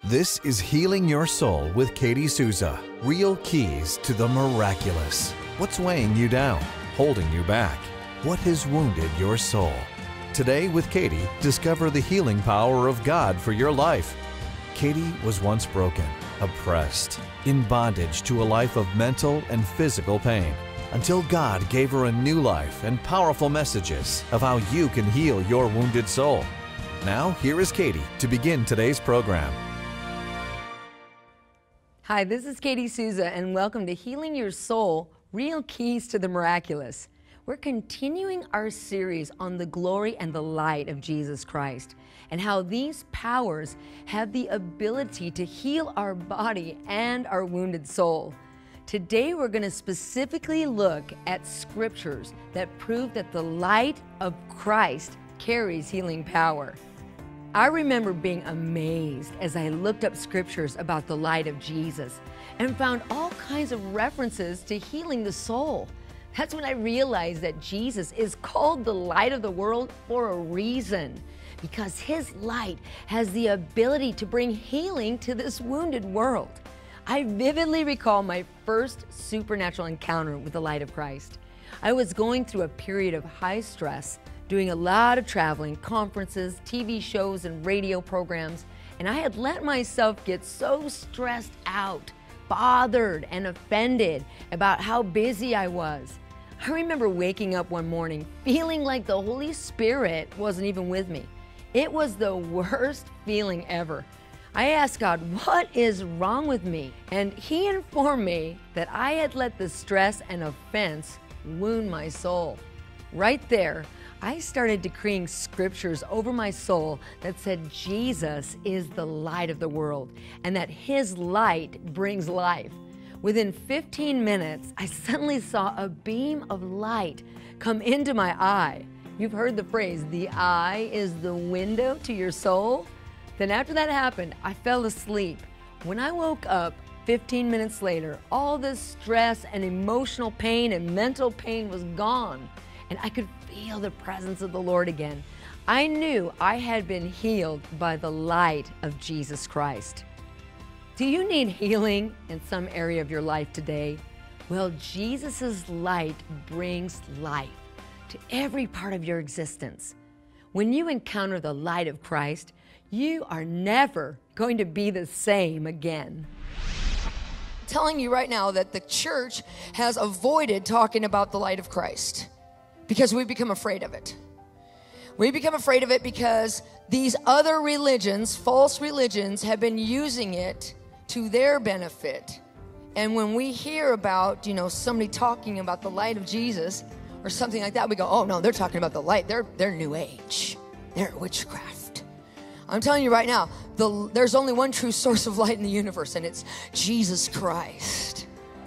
This is Healing Your Soul with Katie Souza. Real keys to the miraculous. What's weighing you down, holding you back? What has wounded your soul? Today with Katie, discover the healing power of God for your life. Katie was once broken, oppressed, in bondage to a life of mental and physical pain, until God gave her a new life and powerful messages of how you can heal your wounded soul. Now, here is Katie to begin today's program. Hi, this is Katie Souza, and welcome to Healing Your Soul, Real Keys to the Miraculous. We're continuing our series on the glory and the light of Jesus Christ, and how these powers have the ability to heal our body and our wounded soul. Today, we're going to specifically look at scriptures that prove that the light of Christ carries healing power. I remember being amazed as I looked up scriptures about the light of Jesus and found all kinds of references to healing the soul. That's when I realized that Jesus is called the light of the world for a reason, because his light has the ability to bring healing to this wounded world. I vividly recall my first supernatural encounter with the light of Christ. I was going through a period of high stress, doing a lot of traveling, conferences, TV shows, and radio programs, and I had let myself get so stressed out, bothered, and offended about how busy I was. I remember waking up one morning feeling like the Holy Spirit wasn't even with me. It was the worst feeling ever. I asked God, what is wrong with me? And he informed me that I had let the stress and offense wound my soul. Right there, I started decreeing scriptures over my soul that said Jesus is the light of the world and that his light brings life. Within 15 minutes, I suddenly saw a beam of light come into my eye. You've heard the phrase, the eye is the window to your soul. Then after that happened, I fell asleep. When I woke up 15 minutes later, all the stress and emotional pain and mental pain was gone, and I could feel the presence of the Lord again. I knew I had been healed by the light of Jesus Christ. Do you need healing in some area of your life today? Well, Jesus' light brings life to every part of your existence. When you encounter the light of Christ, you are never going to be the same again. I'm telling you right now that the church has avoided talking about the light of Christ because we've become afraid of it. We become afraid of it because these other religions, false religions, have been using it to their benefit. And when we hear about, somebody talking about the light of Jesus or something like that, we go, oh no, they're talking about the light. They're New Age. They're witchcraft. I'm telling you right now, there's only one true source of light in the universe, and it's Jesus Christ.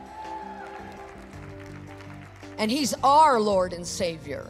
And he's our Lord and Savior.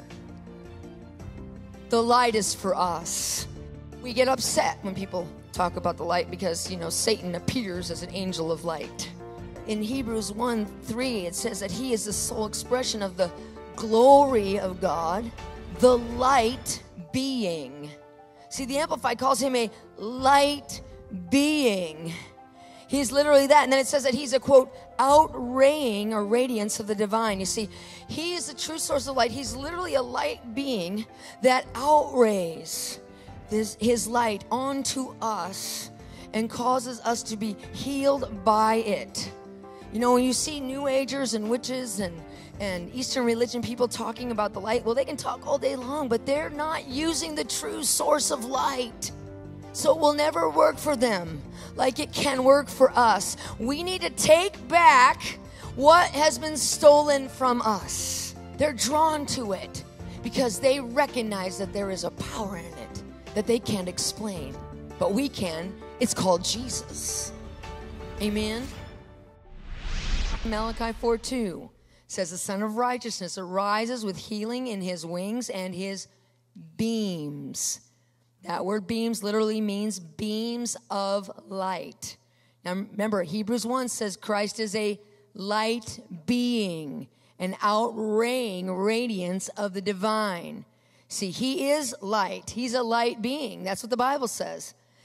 The light is for us. We get upset when people talk about the light because, Satan appears as an angel of light. In Hebrews 1:3, it says that he is the sole expression of the glory of God, the light being. See, the Amplified calls him a light being. He's literally that. And then it says that he's a, quote, outraying or radiance of the divine. You see, he is the true source of light. He's literally a light being that outrays his light onto us and causes us to be healed by it. When you see New Agers and witches and Eastern religion people talking about the light, well, they can talk all day long, but they're not using the true source of light. So it will never work for them like it can work for us. We need to take back what has been stolen from us. They're drawn to it because they recognize that there is a power in it that they can't explain, but we can. It's called Jesus. Amen. Malachi 4:2 says the Son of Righteousness arises with healing in his wings and his beams. That word beams literally means beams of light. Now remember, Hebrews 1 says Christ is a light being, an outraying radiance of the divine. See, he is light. He's a light being. That's what the Bible says.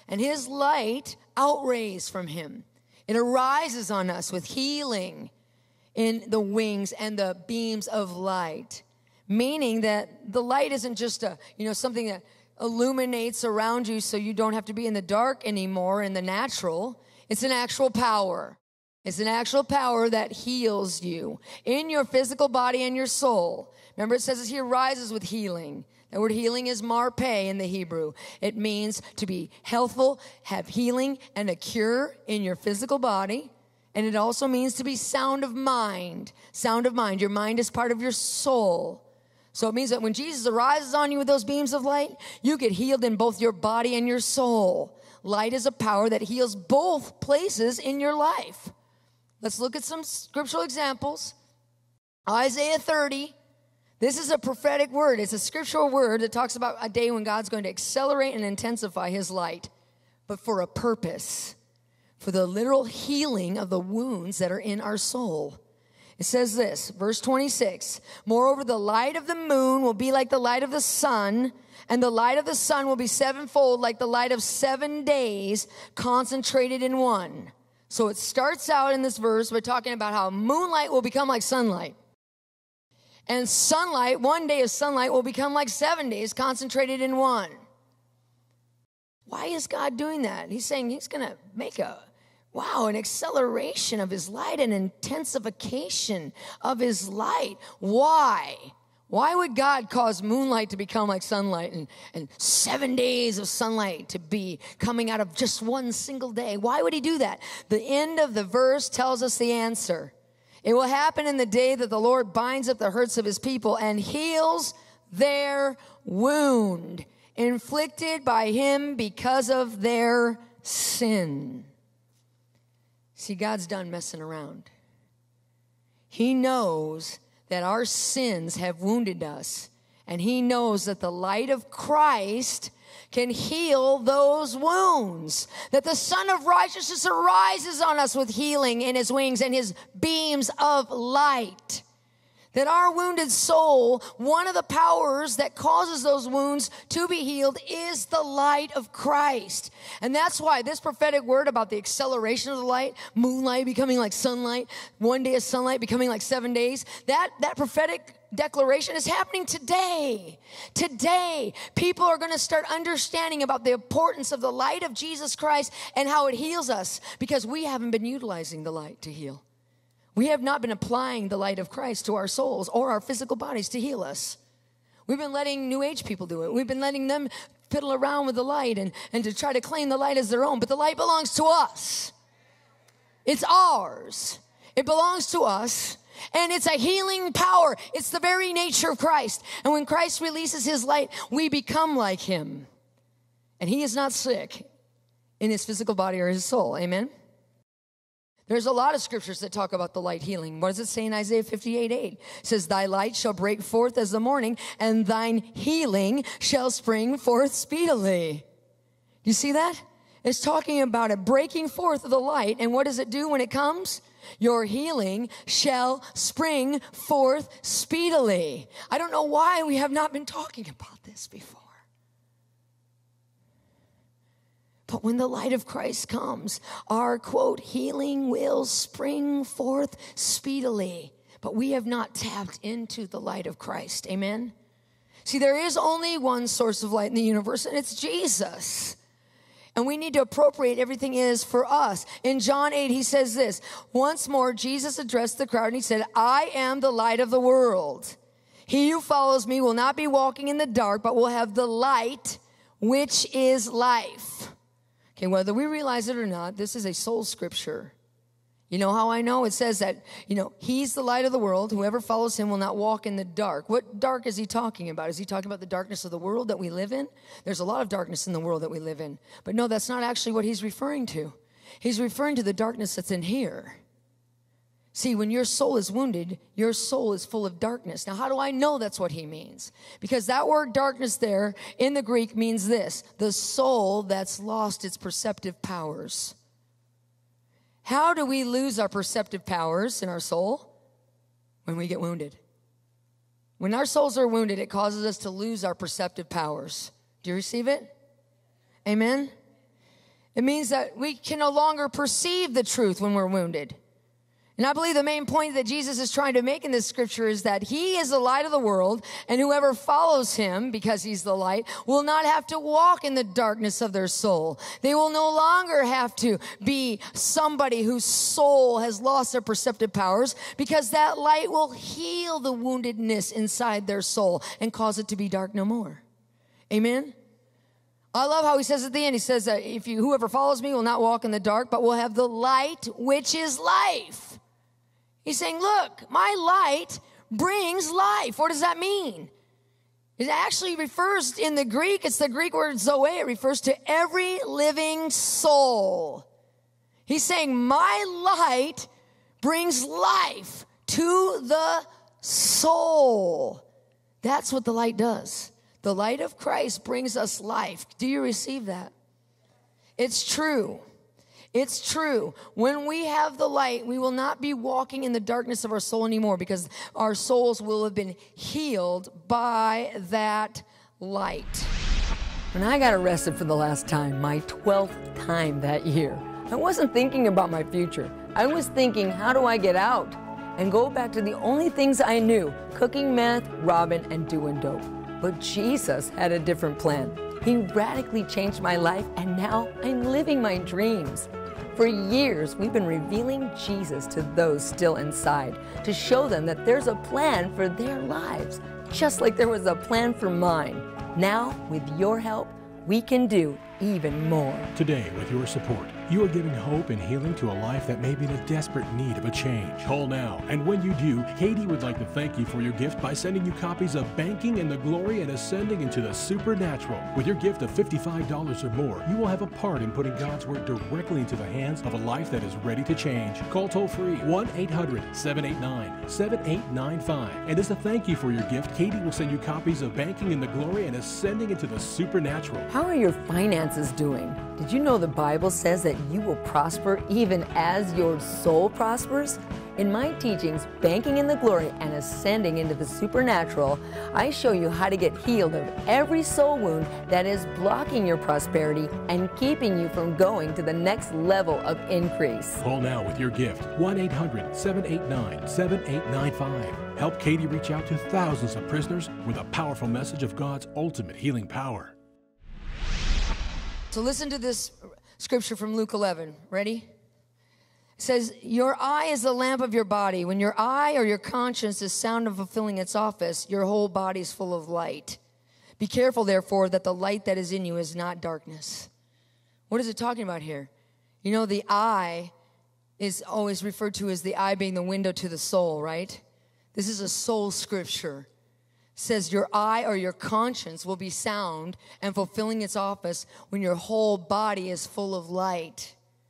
and his light outrays from him. It arises on us with healing in the wings and the beams of light, meaning that the light isn't just something that illuminates around you so you don't have to be in the dark anymore in the natural. It's an actual power. It's an actual power that heals you in your physical body and your soul. Remember, it says he arises with healing. The word healing is marpe in the Hebrew. It means to be healthful, have healing and a cure in your physical body. And it also means to be sound of mind. Sound of mind. Your mind is part of your soul. So it means that when Jesus arises on you with those beams of light, you get healed in both your body and your soul. Light is a power that heals both places in your life. Let's look at some scriptural examples. Isaiah 30. This is a prophetic word. It's a scriptural word that talks about a day when God's going to accelerate and intensify his light, but for a purpose, for the literal healing of the wounds that are in our soul. It says this, verse 26, moreover, the light of the moon will be like the light of the sun, and the light of the sun will be sevenfold like the light of 7 days concentrated in one. So it starts out in this verse by talking about how moonlight will become like sunlight. And sunlight, 1 day of sunlight will become like 7 days concentrated in one. Why is God doing that? He's saying he's going to make an acceleration of his light, an intensification of his light. Why? Why would God cause moonlight to become like sunlight and 7 days of sunlight to be coming out of just one single day? Why would he do that? The end of the verse tells us the answer. It will happen in the day that the Lord binds up the hurts of his people and heals their wound, inflicted by him because of their sin. See, God's done messing around. He knows that our sins have wounded us, and he knows that the light of Christ can heal those wounds, that the Son of Righteousness arises on us with healing in his wings and his beams of light. That our wounded soul, one of the powers that causes those wounds to be healed is the light of Christ. And that's why this prophetic word about the acceleration of the light, moonlight becoming like sunlight, 1 day of sunlight becoming like 7 days, that prophetic declaration is happening today. Today, people are going to start understanding about the importance of the light of Jesus Christ and how it heals us, because we haven't been utilizing the light to heal. We have not been applying the light of Christ to our souls or our physical bodies to heal us. We've been letting New Age people do it. We've been letting them fiddle around with the light and to try to claim the light as their own. But the light belongs to us. It's ours. It belongs to us. And it's a healing power. It's the very nature of Christ. And when Christ releases his light, we become like him. And he is not sick in his physical body or his soul. Amen? There's a lot of scriptures that talk about the light healing. What does it say in Isaiah 58:8? It says, thy light shall break forth as the morning, and thine healing shall spring forth speedily. You see that? It's talking about a breaking forth of the light. And what does it do when it comes? Your healing shall spring forth speedily. I don't know why we have not been talking about this before. But when the light of Christ comes, our, quote, healing will spring forth speedily. But we have not tapped into the light of Christ. Amen? See, there is only one source of light in the universe, and it's Jesus. And we need to appropriate everything is for us. In John 8, he says this. Once more, Jesus addressed the crowd, and he said, I am the light of the world. He who follows me will not be walking in the dark, but will have the light, which is life. Okay, whether we realize it or not, this is a soul scripture. You know how I know? It says that, he's the light of the world. Whoever follows him will not walk in the dark. What dark is he talking about? Is he talking about the darkness of the world that we live in? There's a lot of darkness in the world that we live in. But no, that's not actually what he's referring to. He's referring to the darkness that's in here. See, when your soul is wounded, your soul is full of darkness. Now, how do I know that's what he means? Because that word darkness there in the Greek means this, the soul that's lost its perceptive powers. How do we lose our perceptive powers in our soul? When we get wounded. When our souls are wounded, it causes us to lose our perceptive powers. Do you receive it? Amen? It means that we can no longer perceive the truth when we're wounded. And I believe the main point that Jesus is trying to make in this scripture is that he is the light of the world, and whoever follows him, because he's the light, will not have to walk in the darkness of their soul. They will no longer have to be somebody whose soul has lost their perceptive powers, because that light will heal the woundedness inside their soul and cause it to be dark no more. Amen? I love how he says at the end, he says that whoever follows me will not walk in the dark, but will have the light, which is life. He's saying, look, my light brings life. What does that mean? It actually refers in the Greek, it's the Greek word zoe. It refers to every living soul. He's saying, my light brings life to the soul. That's what the light does. The light of Christ brings us life. Do you receive that? It's true. It's true. When we have the light, we will not be walking in the darkness of our soul anymore, because our souls will have been healed by that light. When I got arrested for the last time, my 12th time that year, I wasn't thinking about my future. I was thinking, how do I get out and go back to the only things I knew, cooking meth, robbing, and doing dope. But Jesus had a different plan. He radically changed my life, and now I'm living my dreams. For years, we've been revealing Jesus to those still inside, to show them that there's a plan for their lives, just like there was a plan for mine. Now, with your help, we can do even more. Today, with your support, you are giving hope and healing to a life that may be in a desperate need of a change. Call now, and when you do, Katie would like to thank you for your gift by sending you copies of Banking in the Glory and Ascending into the Supernatural. With your gift of $55 or more, you will have a part in putting God's Word directly into the hands of a life that is ready to change. Call toll-free 1-800-789-7895. And as a thank you for your gift, Katie will send you copies of Banking in the Glory and Ascending into the Supernatural. How are your finances doing? Did you know the Bible says that you will prosper even as your soul prospers? In my teachings, Banking in the Glory and Ascending into the Supernatural, I show you how to get healed of every soul wound that is blocking your prosperity and keeping you from going to the next level of increase. Call now with your gift, 1-800-789-7895. Help Katie reach out to thousands of prisoners with a powerful message of God's ultimate healing power. So listen to this scripture from Luke 11. Ready? It says, your eye is the lamp of your body. When your eye or your conscience is sound and fulfilling its office, your whole body is full of light. Be careful, therefore, that the light that is in you is not darkness. What is it talking about here? You know, the eye is always referred to as the eye being the window to the soul, right? This is a soul scripture. It says your eye or your conscience will be sound and fulfilling its office when your whole body is full of light.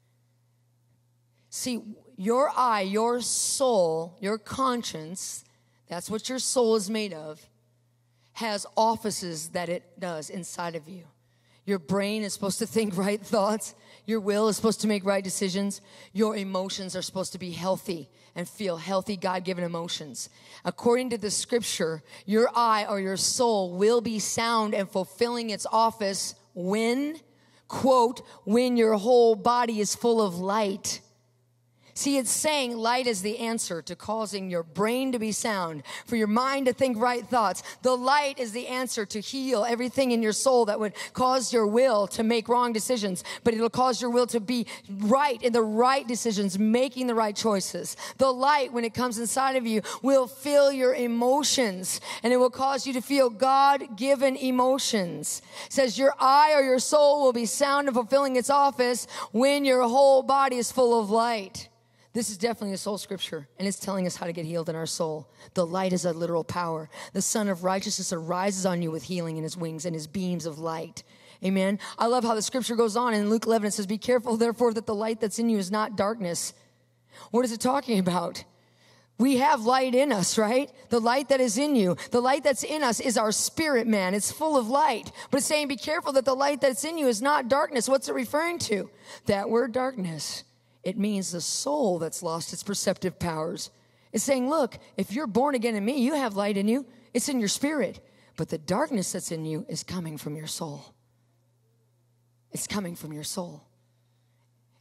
See, your eye, your soul, your conscience, that's what your soul is made of, has offices that it does inside of you. Your brain is supposed to think right thoughts. Your will is supposed to make right decisions. Your emotions are supposed to be healthy and feel healthy, God-given emotions. According to the scripture, your eye or your soul will be sound and fulfilling its office when, quote, when your whole body is full of light. See, it's saying light is the answer to causing your brain to be sound, for your mind to think right thoughts. The light is the answer to heal everything in your soul that would cause your will to make wrong decisions, but it'll cause your will to be right in the right decisions, making the right choices. The light, when it comes inside of you, will fill your emotions, and it will cause you to feel God-given emotions. It says your eye or your soul will be sound and fulfilling its office when your whole body is full of light. This is definitely a soul scripture, and it's telling us how to get healed in our soul. The light is a literal power. The Son of Righteousness arises on you with healing in his wings and his beams of light. Amen. I love how the scripture goes on. In Luke 11, it says, be careful, therefore, that the light that's in you is not darkness. What is it talking about? We have light in us, right? The light that is in you. The light that's in us is our spirit, man. It's full of light. But it's saying, be careful that the light that's in you is not darkness. What's it referring to? That word darkness. It means the soul that's lost its perceptive powers. It's saying, look, if you're born again in me, you have light in you. It's in your spirit. But the darkness that's in you is coming from your soul. It's coming from your soul.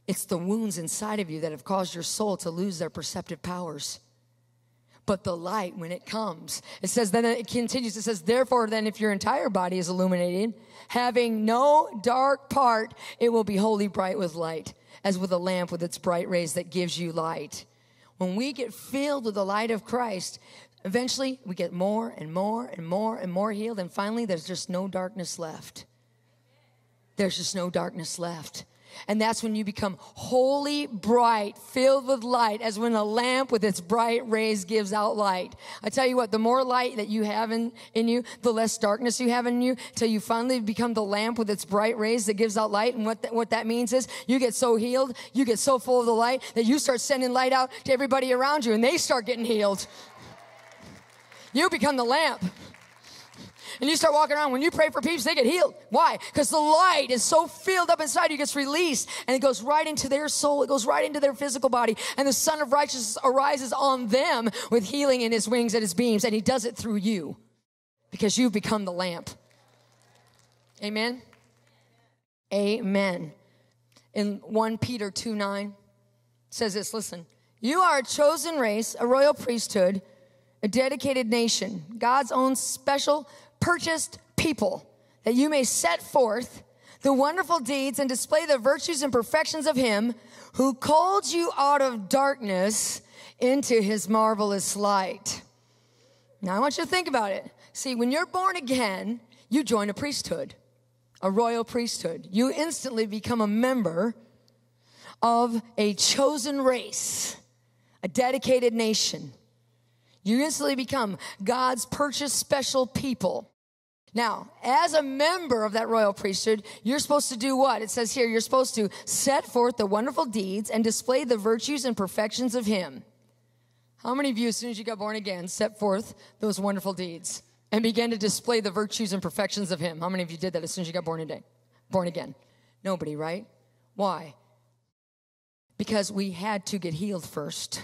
It's the wounds inside of you that have caused your soul to lose their perceptive powers. But the light, when it comes, it says, then it continues, it says, therefore, then if your entire body is illuminated, having no dark part, it will be wholly bright with light, as with a lamp with its bright rays that gives you light. When we get filled with the light of Christ, eventually we get more and more and more and more healed, and finally there's just no darkness left. There's just no darkness left. And that's when you become wholly bright, filled with light, as when a lamp with its bright rays gives out light. I tell you what, the more light that you have in you, the less darkness you have in you, till you finally become the lamp with its bright rays that gives out light. And what that means is you get so healed, you get so full of the light that you start sending light out to everybody around you, and they start getting healed. You become the lamp. And you start walking around. When you pray for people, they get healed. Why? Because the light is so filled up inside you, gets released, and it goes right into their soul. It goes right into their physical body. And the Son of Righteousness arises on them with healing in his wings and his beams. And he does it through you because you've become the lamp. Amen? Amen. In 1 Peter 2:9 says this, listen. You are a chosen race, a royal priesthood, a dedicated nation, God's own special purchased people, that you may set forth the wonderful deeds and display the virtues and perfections of him who called you out of darkness into his marvelous light. Now I want you to think about it. See, when you're born again, you join a priesthood, a royal priesthood. You instantly become a member of a chosen race, a dedicated nation. You instantly become God's purchased special people. Now, as a member of that royal priesthood, you're supposed to do what? It says here, you're supposed to set forth the wonderful deeds and display the virtues and perfections of him. How many of you, as soon as you got born again, set forth those wonderful deeds and began to display the virtues and perfections of him? How many of you did that as soon as you got born again? Nobody, right? Why? Because we had to get healed first.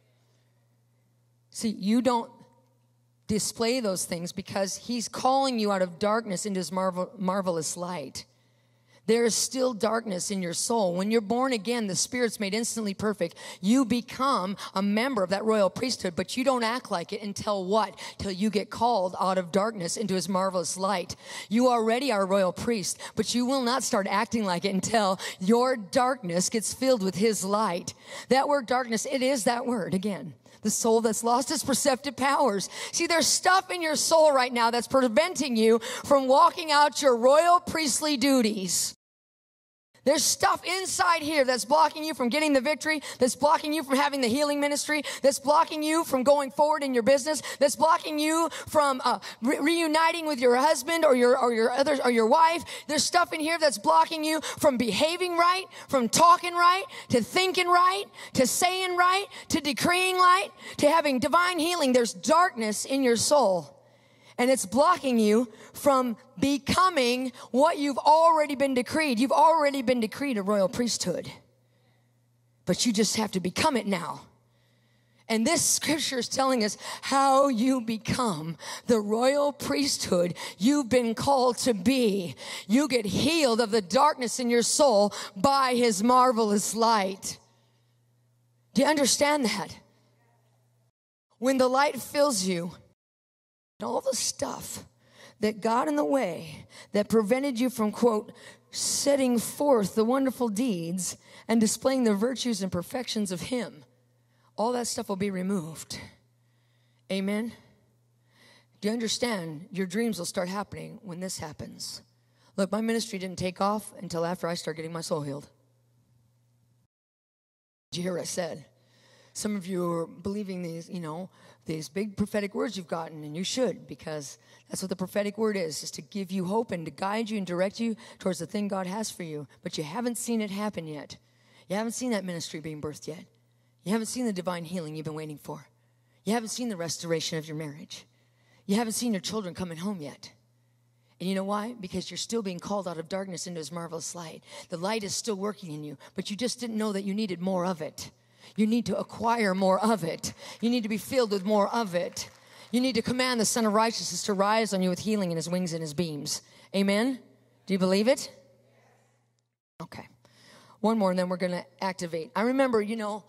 See, you don't display those things because he's calling you out of darkness into his marvelous light. There is still darkness in your soul. When you're born again, the Spirit's made instantly perfect. You become a member of that royal priesthood, but you don't act like it until what? Till you get called out of darkness into his marvelous light. You already are a royal priest, but you will not start acting like it until your darkness gets filled with his light. That word darkness, it is that word again. The soul that's lost its perceptive powers. See, there's stuff in your soul right now that's preventing you from walking out your royal priestly duties. There's stuff inside here that's blocking you from getting the victory, that's blocking you from having the healing ministry, that's blocking you from going forward in your business, that's blocking you from reuniting with your husband or your wife. There's stuff in here that's blocking you from behaving right, from talking right, to thinking right, to saying right, to decreeing right, to having divine healing. There's darkness in your soul. And it's blocking you from becoming what you've already been decreed. You've already been decreed a royal priesthood. But you just have to become it now. And this scripture is telling us how you become the royal priesthood you've been called to be. You get healed of the darkness in your soul by his marvelous light. Do you understand that? When the light fills you, all the stuff that got in the way that prevented you from, quote, setting forth the wonderful deeds and displaying the virtues and perfections of him, all that stuff will be removed. Amen? Do you understand? Your dreams will start happening when this happens. Look, my ministry didn't take off until after I started getting my soul healed. Did you hear what I said? Some of you are believing these big prophetic words you've gotten, and you should, because that's what the prophetic word is to give you hope and to guide you and direct you towards the thing God has for you. But you haven't seen it happen yet. You haven't seen that ministry being birthed yet. You haven't seen the divine healing you've been waiting for. You haven't seen the restoration of your marriage. You haven't seen your children coming home yet. And you know why? Because you're still being called out of darkness into his marvelous light. The light is still working in you, but you just didn't know that you needed more of it. You need to acquire more of it. You need to be filled with more of it. You need to command the Son of Righteousness to rise on you with healing in his wings and his beams. Amen? Do you believe it? Okay. One more, and then we're going to activate. I remember,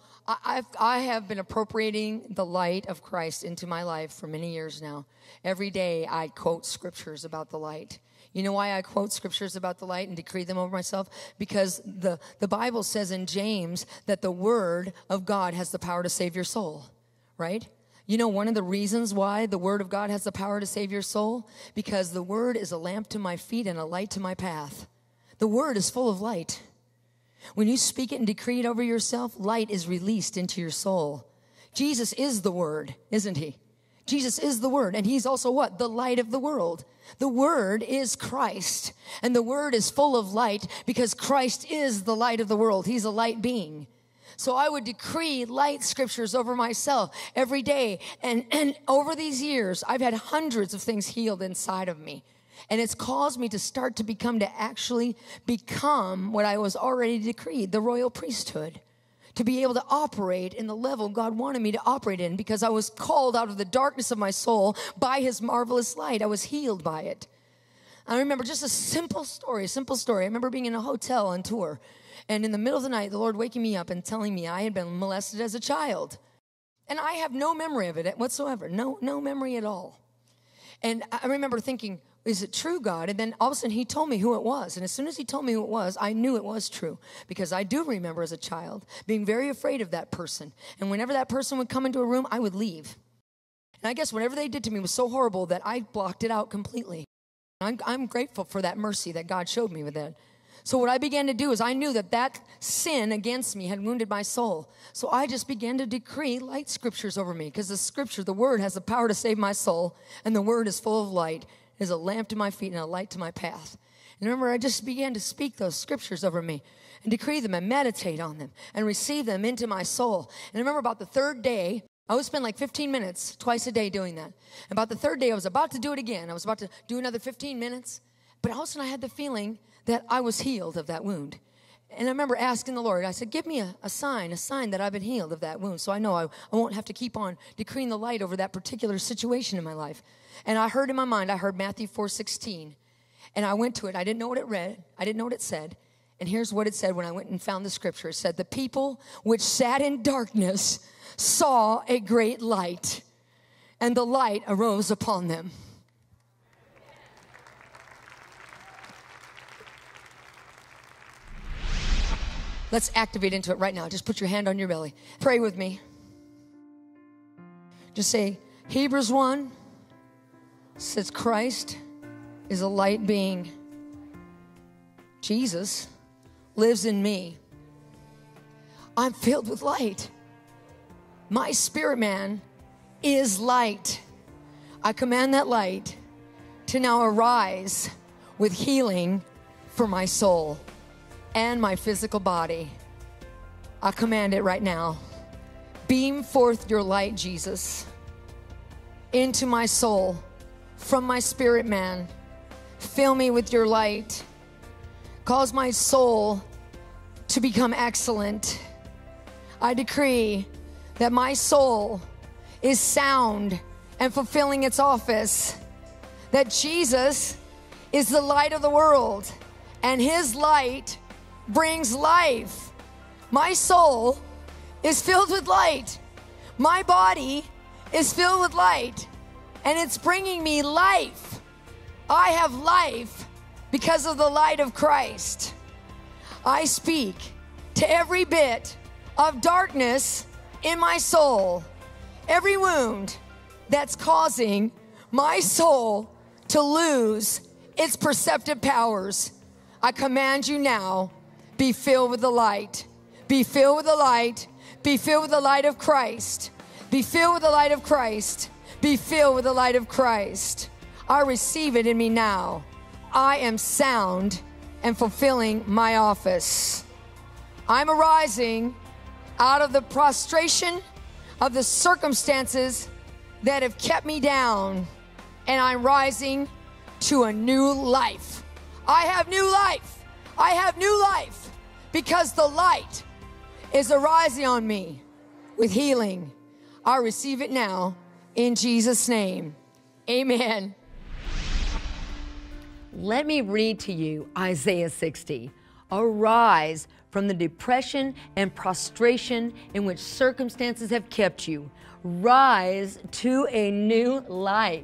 I have been appropriating the light of Christ into my life for many years now. Every day I quote scriptures about the light. You know why I quote scriptures about the light and decree them over myself? Because the Bible says in James that the word of God has the power to save your soul, right? You know one of the reasons why the word of God has the power to save your soul? Because the word is a lamp to my feet and a light to my path. The word is full of light. When you speak it and decree it over yourself, light is released into your soul. Jesus is the word, isn't he? Jesus is the word, and he's also what? The light of the world. The word is Christ, and the word is full of light because Christ is the light of the world. He's a light being. So I would decree light scriptures over myself every day. And over these years, I've had hundreds of things healed inside of me. And it's caused me to start to actually become what I was already decreed, the royal priesthood. To be able to operate in the level God wanted me to operate in because I was called out of the darkness of my soul by his marvelous light. I was healed by it. I remember just a simple story. I remember being in a hotel on tour. And in the middle of the night, the Lord waking me up and telling me I had been molested as a child. And I have no memory of it whatsoever. No memory at all. And I remember thinking, is it true, God? And then all of a sudden he told me who it was. And as soon as he told me who it was, I knew it was true. Because I do remember as a child being very afraid of that person. And whenever that person would come into a room, I would leave. And I guess whatever they did to me was so horrible that I blocked it out completely. I'm grateful for that mercy that God showed me with that. So what I began to do is I knew that sin against me had wounded my soul. So I just began to decree light scriptures over me. Because the word has the power to save my soul. And the word is full of light. Is a lamp to my feet and a light to my path. And remember, I just began to speak those scriptures over me and decree them and meditate on them and receive them into my soul. And I remember about the third day, I would spend like 15 minutes twice a day doing that. And about the third day, I was about to do it again. I was about to do another 15 minutes. But all of a sudden, I had the feeling that I was healed of that wound. And I remember asking the Lord, I said, give me a sign that I've been healed of that wound. So I know I won't have to keep on decreeing the light over that particular situation in my life. And I heard in my mind, Matthew 4:16. And I went to it. I didn't know what it read. I didn't know what it said. And here's what it said when I went and found the scripture. It said, the people which sat in darkness saw a great light, and the light arose upon them. Let's activate into it right now. Just put your hand on your belly. Pray with me. Just say, Hebrews 1 says Christ is a light being. Jesus lives in me. I'm filled with light. My spirit man is light. I command that light to now arise with healing for my soul and my physical body. I command it right now. Beam forth your light, Jesus, into my soul from my spirit man. Fill me with your light. Cause my soul to become excellent. I decree that my soul is sound and fulfilling its office. That Jesus is the light of the world, and his light brings life. My soul is filled with light. My body is filled with light, and it's bringing me life. I have life because of the light of Christ. I speak to every bit of darkness in my soul, every wound that's causing my soul to lose its perceptive powers. I command you now, be filled with the light. Be filled with the light. Be filled with the light of Christ. Be filled with the light of Christ. Be filled with the light of Christ. I receive it in me now. I am sound and fulfilling my office. I'm arising out of the prostration of the circumstances that have kept me down, and I'm rising to a new life. I have new life. I have new life because the light is arising on me with healing. I receive it now in Jesus' name. Amen. Let me read to you Isaiah 60. Arise, from the depression and prostration in which circumstances have kept you. Rise to a new life.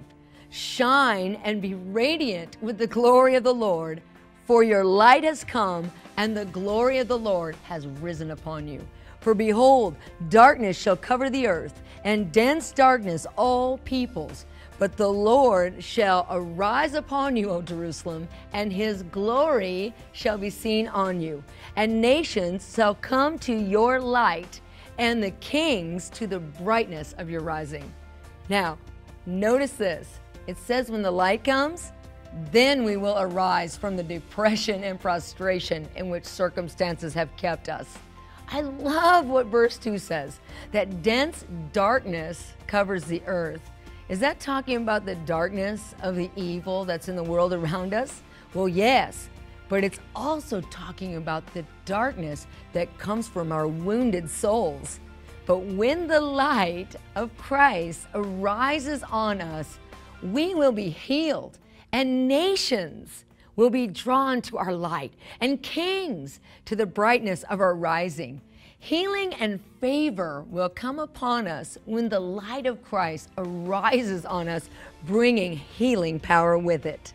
Shine and be radiant with the glory of the Lord, for your light has come, and the glory of the Lord has risen upon you. For behold, darkness shall cover the earth, and dense darkness all peoples. But the Lord shall arise upon you, O Jerusalem, and his glory shall be seen on you. And nations shall come to your light, and the kings to the brightness of your rising. Now, notice this. It says when the light comes, then we will arise from the depression and prostration in which circumstances have kept us. I love what verse 2 says, that dense darkness covers the earth. Is that talking about the darkness of the evil that's in the world around us? Well, yes, but it's also talking about the darkness that comes from our wounded souls. But when the light of Christ arises on us, we will be healed, and nations will be drawn to our light, and kings to the brightness of our rising. Healing and favor will come upon us when the light of Christ arises on us, bringing healing power with it.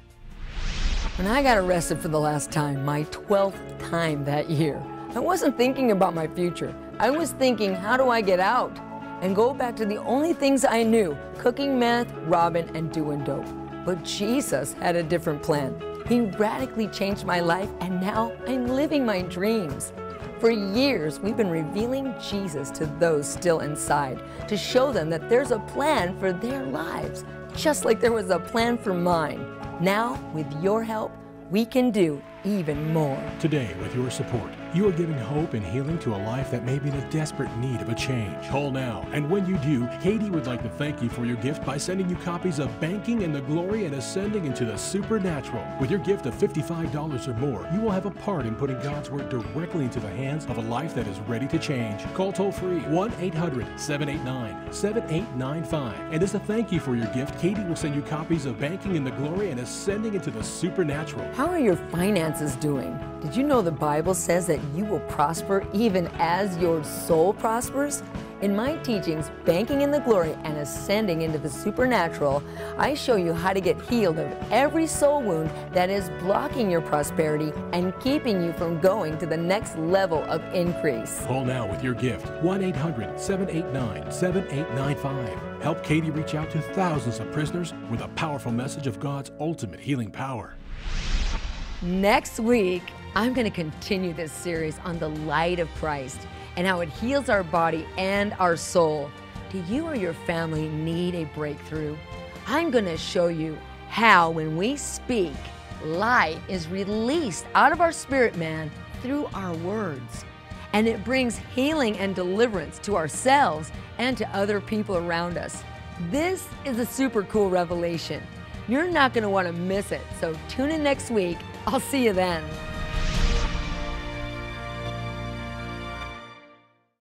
When I got arrested for the last time, my 12th time that year, I wasn't thinking about my future. I was thinking, how do I get out? And go back to the only things I knew, cooking meth, robbing, and doing dope. But Jesus had a different plan. He radically changed my life, and now I'm living my dreams. For years, we've been revealing Jesus to those still inside, to show them that there's a plan for their lives, just like there was a plan for mine. Now, with your help, we can do even more. Today, with your support, you are giving hope and healing to a life that may be in a desperate need of a change. Call now, and when you do, Katie would like to thank you for your gift by sending you copies of Banking in the Glory and Ascending into the Supernatural. With your gift of $55 or more, you will have a part in putting God's Word directly into the hands of a life that is ready to change. Call toll-free 1-800-789-7895. And as a thank you for your gift, Katie will send you copies of Banking in the Glory and Ascending into the Supernatural. How are your finances doing? Did you know the Bible says that you will prosper even as your soul prospers? In my teachings, Banking in the Glory and Ascending into the Supernatural, I show you how to get healed of every soul wound that is blocking your prosperity and keeping you from going to the next level of increase. Call now with your gift, 1-800-789-7895. Help Katie reach out to thousands of prisoners with a powerful message of God's ultimate healing power. Next week, I'm going to continue this series on the light of Christ and how it heals our body and our soul. Do you or your family need a breakthrough? I'm going to show you how, when we speak, light is released out of our spirit man through our words. And it brings healing and deliverance to ourselves and to other people around us. This is a super cool revelation. You're not going to want to miss it, so tune in next week. I'll see you then.